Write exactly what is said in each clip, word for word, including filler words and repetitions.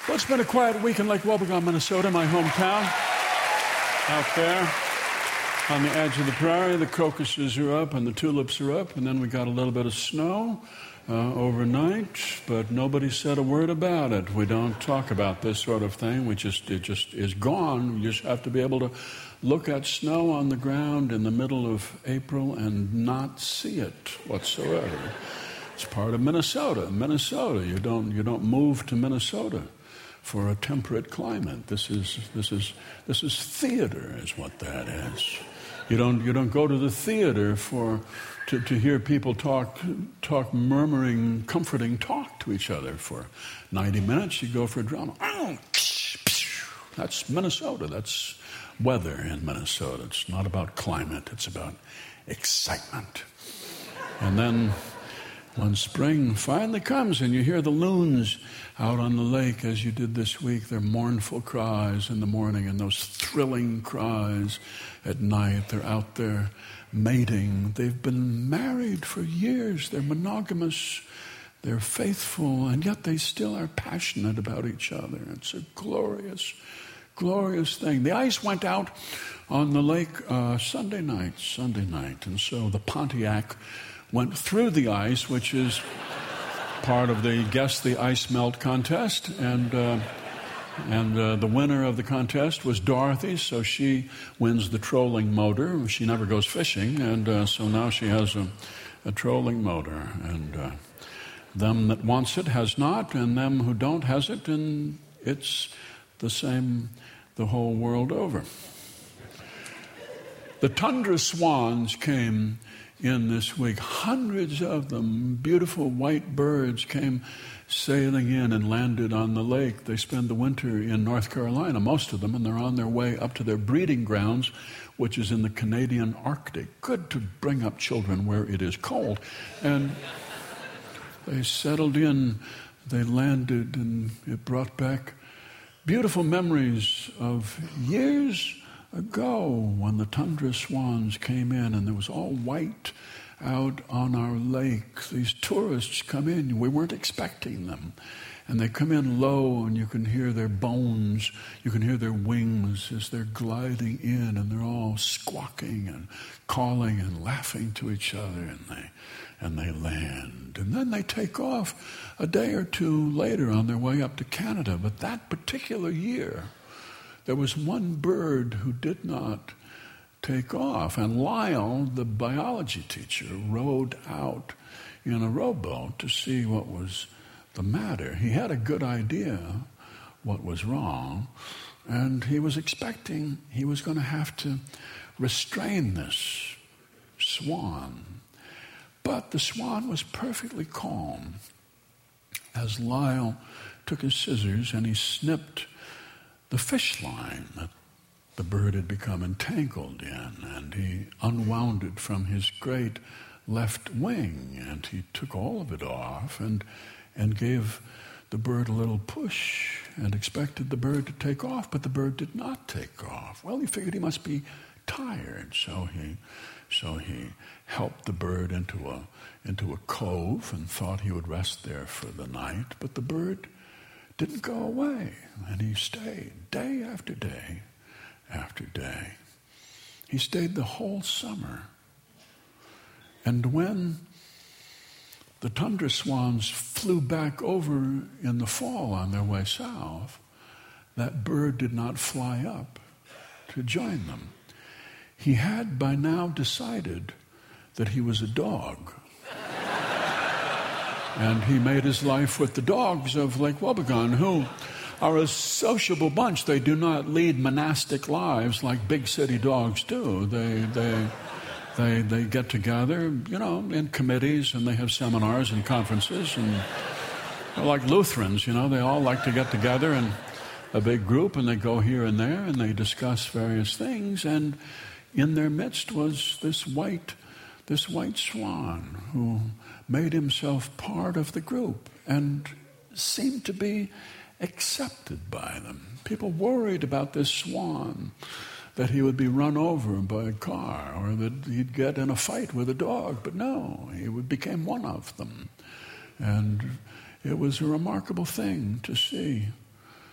Well, it's been a quiet week in Lake Wobegon, Minnesota, my hometown. Out there on the edge of the prairie, the crocuses are up and the tulips are up, and then we got a little bit of snow uh, overnight, but nobody said a word about it. We don't talk about this sort of thing. We just it just is gone. You just have to be able to look at snow on the ground in the middle of April and not see it whatsoever. It's part of Minnesota. Minnesota, you don't you don't move to Minnesota for a temperate climate. This is this is this is theater, is what that is. You don't you don't go to the theater for to, to hear people talk talk murmuring, comforting talk to each other for ninety minutes. You go for a drama. That's Minnesota. That's weather in Minnesota. It's not about climate. It's about excitement. And then when spring finally comes and you hear the loons out on the lake as you did this week, their mournful cries in the morning and those thrilling cries at night. They're out there mating. They've been married for years. They're monogamous. They're faithful, and yet they still are passionate about each other. It's a glorious, glorious thing. The ice went out on the lake uh, Sunday night, Sunday night, and so the Pontiac went through the ice, which is part of the Guess the Ice Melt contest, and uh, and uh, the winner of the contest was Dorothy, so she wins the trolling motor. She never goes fishing, and uh, so now she has a, a trolling motor, and uh, them that wants it has not, and them who don't has it, and it's the same the whole world over. The tundra swans came in this week. Hundreds of them, beautiful white birds, came sailing in and landed on the lake. They spend the winter in North Carolina, most of them, and they're on their way up to their breeding grounds, which is in the Canadian Arctic. Good to bring up children where it is cold. And they settled in, they landed, and it brought back beautiful memories of years ago when the tundra swans came in and there was all white out on our lake. These tourists come in, we weren't expecting them, and they come in low and you can hear their bones, you can hear their wings as they're gliding in, and they're all squawking and calling and laughing to each other, and they and they land, and then they take off a day or two later on their way up to Canada. But that particular year there was one bird who did not take off, and Lyle, the biology teacher, rowed out in a rowboat to see what was the matter. He had a good idea what was wrong, and he was expecting he was going to have to restrain this swan. But the swan was perfectly calm as Lyle took his scissors and he snipped the fish line that the bird had become entangled in, and he unwound it from his great left wing, and he took all of it off and and gave the bird a little push and expected the bird to take off, but the bird did not take off. Well, he figured he must be tired, so he so he helped the bird into a into a cove and thought he would rest there for the night, but the bird didn't go away, and he stayed day after day after day. He stayed the whole summer. And when the tundra swans flew back over in the fall on their way south, that bird did not fly up to join them. He had by now decided that he was a dog. And he made his life with the dogs of Lake Wobegon, who are a sociable bunch. They do not lead monastic lives like big city dogs do. They they they they get together, you know, in committees, and they have seminars and conferences, and they're like Lutherans, you know. They all like to get together in a big group, and they go here and there, and they discuss various things. And in their midst was this white this white swan who made himself part of the group and seemed to be accepted by them. People worried about this swan, that he would be run over by a car or that he'd get in a fight with a dog, but no, he became one of them. And it was a remarkable thing to see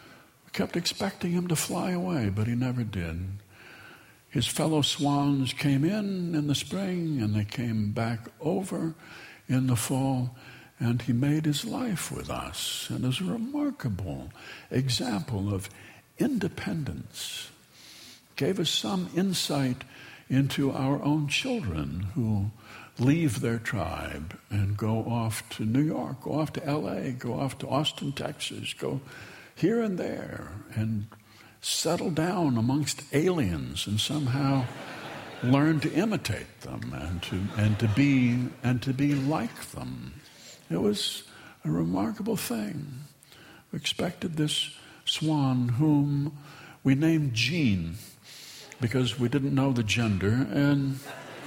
kept expecting him to fly away, but he never did. His fellow swans came in in the spring, and they came back over in the fall, and he made his life with us. And is a remarkable example of independence. Gave us some insight into our own children who leave their tribe and go off to New York, go off to L A, go off to Austin, Texas, go here and there, and settle down amongst aliens and somehow learn to imitate them and to and to be and to be like them. It was a remarkable thing. We expected this swan, whom we named Jean, because we didn't know the gender. And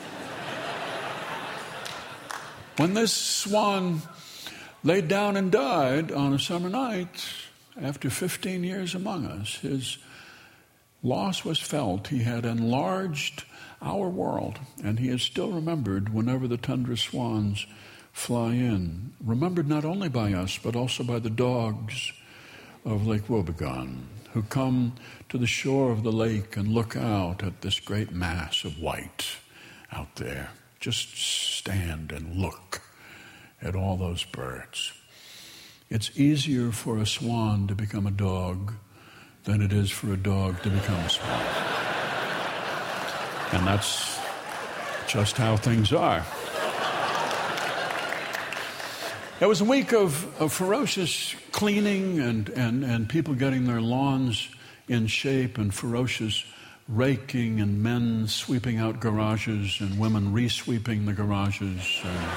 when this swan laid down and died on a summer night, after fifteen years among us, his loss was felt. He had enlarged our world, and he is still remembered whenever the tundra swans fly in. Remembered not only by us, but also by the dogs of Lake Wobegon, who come to the shore of the lake and look out at this great mass of white out there. Just stand and look at all those birds. It's easier for a swan to become a dog than it is for a dog to become a swan. And that's just how things are. It was a week of, of ferocious cleaning and, and, and people getting their lawns in shape, and ferocious raking, and men sweeping out garages and women re-sweeping the garages. And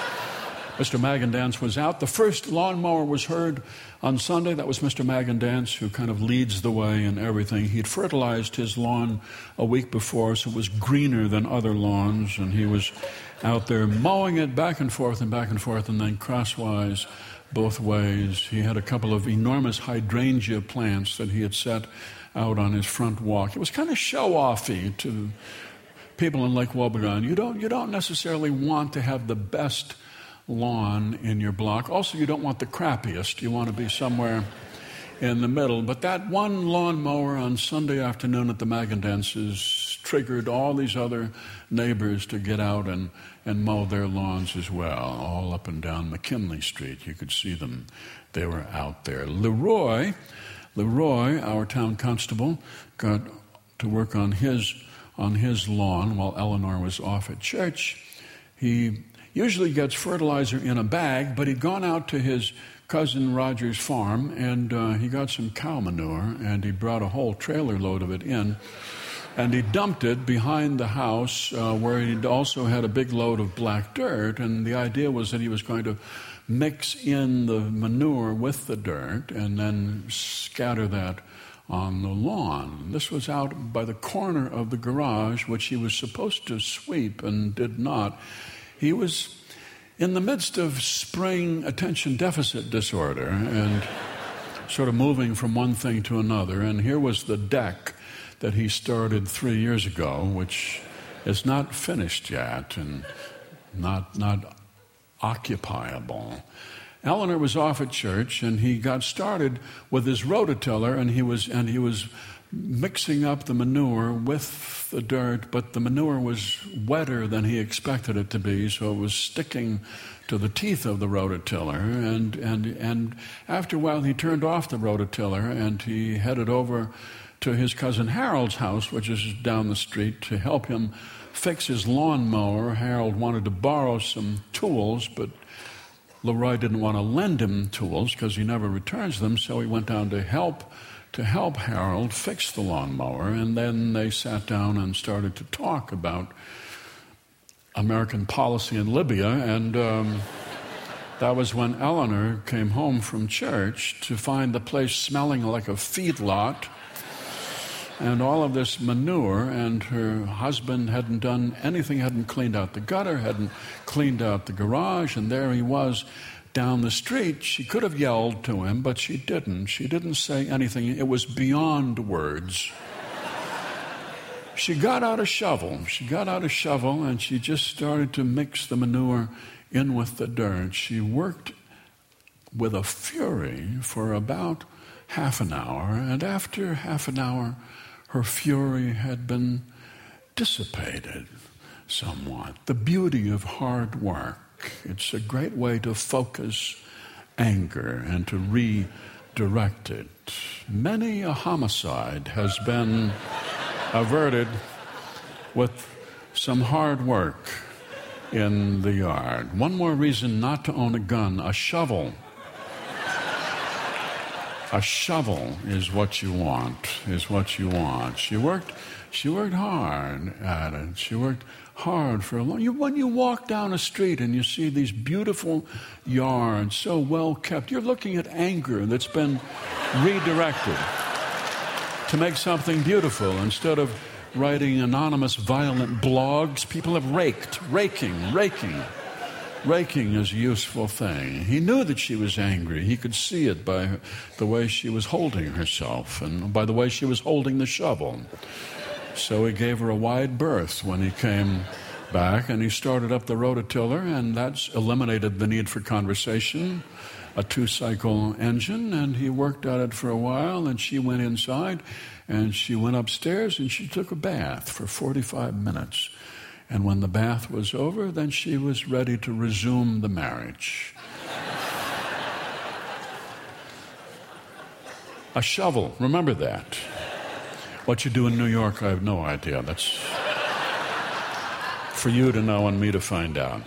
Mister Magandance was out. The first lawnmower was heard on Sunday. That was Mister Magandance, who kind of leads the way in everything. He'd fertilized his lawn a week before, so it was greener than other lawns, and he was out there mowing it back and forth and back and forth, and then crosswise both ways. He had a couple of enormous hydrangea plants that he had set out on his front walk. It was kind of show-offy to people in Lake Wobegon. You don't, you don't necessarily want to have the best lawn in your block. Also, you don't want the crappiest. You want to be somewhere in the middle. But that one lawnmower on Sunday afternoon at the Magandances triggered all these other neighbors to get out and, and mow their lawns as well, all up and down McKinley Street. You could see them. They were out there. Leroy, Leroy, our town constable, got to work on his on his lawn while Eleanor was off at church. He usually gets fertilizer in a bag, but he'd gone out to his cousin Roger's farm, and uh, he got some cow manure, and he brought a whole trailer load of it in, and he dumped it behind the house uh, where he'd also had a big load of black dirt, and the idea was that he was going to mix in the manure with the dirt and then scatter that on the lawn. This was out by the corner of the garage, which he was supposed to sweep and did not. He was in the midst of spring attention deficit disorder and sort of moving from one thing to another. And here was the deck that he started three years ago, which is not finished yet and not not occupiable. Eleanor was off at church, and he got started with his rototiller, and he was and he was mixing up the manure with the dirt, but the manure was wetter than he expected it to be, so it was sticking to the teeth of the rototiller. And and and after a while, he turned off the rototiller, and he headed over to his cousin Harold's house, which is down the street, to help him fix his lawnmower. Harold wanted to borrow some tools, but Leroy didn't want to lend him tools because he never returns them, so he went down to help to help Harold fix the lawnmower, and then they sat down and started to talk about American policy in Libya, and um, that was when Eleanor came home from church to find the place smelling like a feedlot and all of this manure, and her husband hadn't done anything, hadn't cleaned out the gutter, hadn't cleaned out the garage, and there he was down the street. She could have yelled to him, but she didn't. She didn't say anything. It was beyond words. She got out a shovel. She got out a shovel, and she just started to mix the manure in with the dirt. She worked with a fury for about half an hour, and after half an hour, her fury had been dissipated somewhat. The beauty of hard work. It's a great way to focus anger and to redirect it. Many a homicide has been averted with some hard work in the yard. One more reason not to own a gun: a shovel. A shovel is what you want, is what you want. She worked, she worked hard at it. She worked hard for a long time. When you walk down a street and you see these beautiful yards, so well kept, you're looking at anger that's been redirected to make something beautiful. Instead of writing anonymous violent blogs, people have raked, raking, raking. Raking is a useful thing. He knew that she was angry. He could see it by the way she was holding herself and by the way she was holding the shovel. So he gave her a wide berth when he came back, and he started up the rototiller, and that's eliminated the need for conversation, a two-cycle engine, and he worked at it for a while, and she went inside, and she went upstairs, and she took a bath for forty-five minutes. And when the bath was over, then she was ready to resume the marriage. A shovel, remember that. What you do in New York, I have no idea. That's for you to know and me to find out.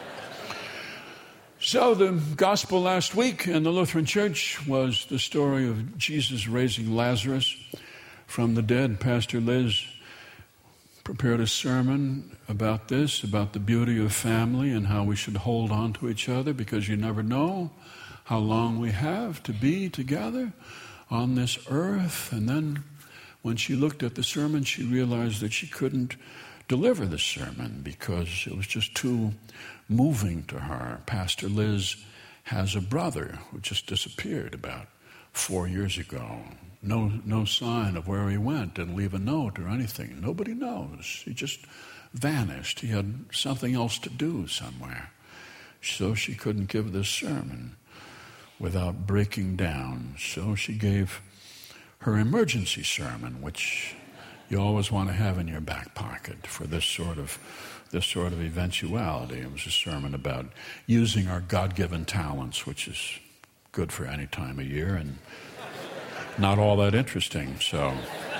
So the gospel last week in the Lutheran Church was the story of Jesus raising Lazarus from the dead. Pastor Liz prepared a sermon about this, about the beauty of family and how we should hold on to each other, because you never know how long we have to be together on this earth. And then when she looked at the sermon, she realized that she couldn't deliver the sermon because it was just too moving to her. Pastor Liz has a brother who just disappeared about four years ago. No, no sign of where he went, didn't leave a note or anything. Nobody knows. He just vanished. He had something else to do somewhere. So she couldn't give this sermon without breaking down. So she gave her emergency sermon, which you always want to have in your back pocket for this sort of this sort of eventuality. It was a sermon about using our God-given talents, which is good for any time of year and not all that interesting, so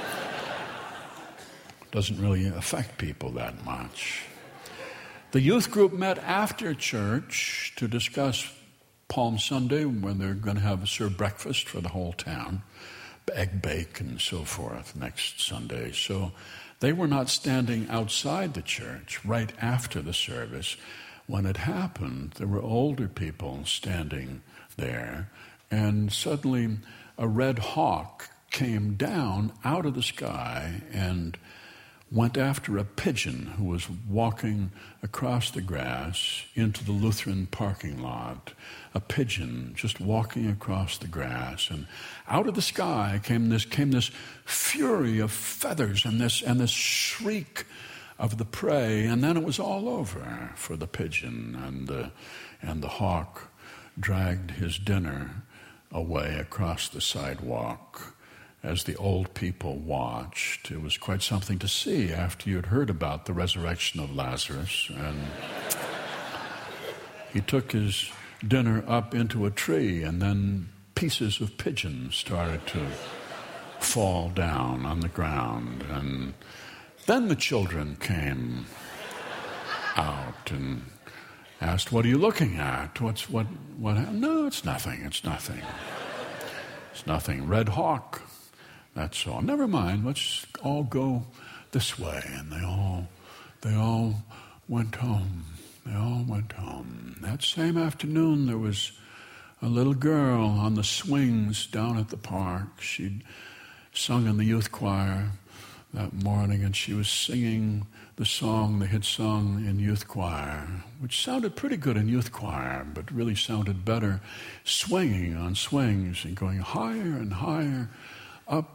doesn't really affect people that much. The youth group met after church to discuss Palm Sunday, when they're going to have serve breakfast for the whole town, egg bake and so forth next Sunday. So they were not standing outside the church right after the service. When it happened, there were older people standing there, and suddenly a red hawk came down out of the sky and went after a pigeon who was walking across the grass into the Lutheran parking lot. A pigeon just walking across the grass, and out of the sky came this came this fury of feathers and this and this shriek of the prey, and then it was all over for the pigeon, and the and the hawk dragged his dinner away across the sidewalk. As the old people watched, it was quite something to see after you'd heard about the resurrection of Lazarus. And he took his dinner up into a tree, and then pieces of pigeon started to fall down on the ground. And then the children came out and asked, "What are you looking at? What's what? What? No, it's nothing. It's nothing. It's nothing. Red hawk. That's all. Never mind. Let's all go this way." And they all, they all went home. They all went home. That same afternoon, there was a little girl on the swings down at the park. She'd sung in the youth choir that morning, and she was singing the song they had sung in youth choir, which sounded pretty good in youth choir, but really sounded better swinging on swings and going higher and higher up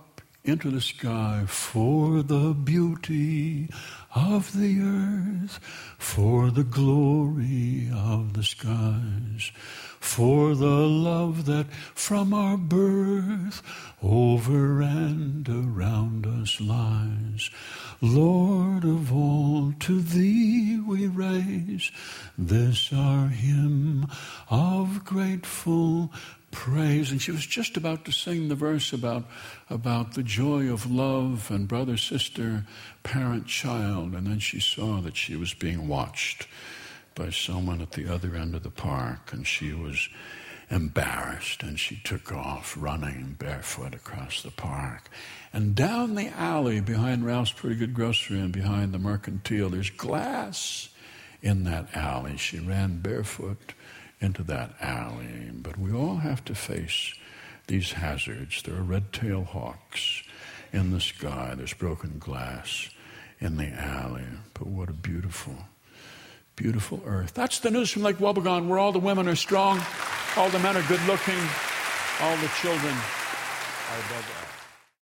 into the sky. For the beauty of the earth, for the glory of the skies, for the love that from our birth over and around us lies. Lord of all, to thee we raise this our hymn of grateful praise. And she was just about to sing the verse about, about the joy of love and brother, sister, parent, child. And then she saw that she was being watched by someone at the other end of the park. And she was embarrassed, and she took off running barefoot across the park. And down the alley behind Ralph's Pretty Good Grocery and behind the Mercantile, there's glass in that alley. She ran barefoot into that alley. But we all have to face these hazards. There are red-tailed hawks in the sky. There's broken glass in the alley. But what a beautiful, beautiful earth. That's the news from Lake Wobegon, where all the women are strong, all the men are good-looking, all the children are above all.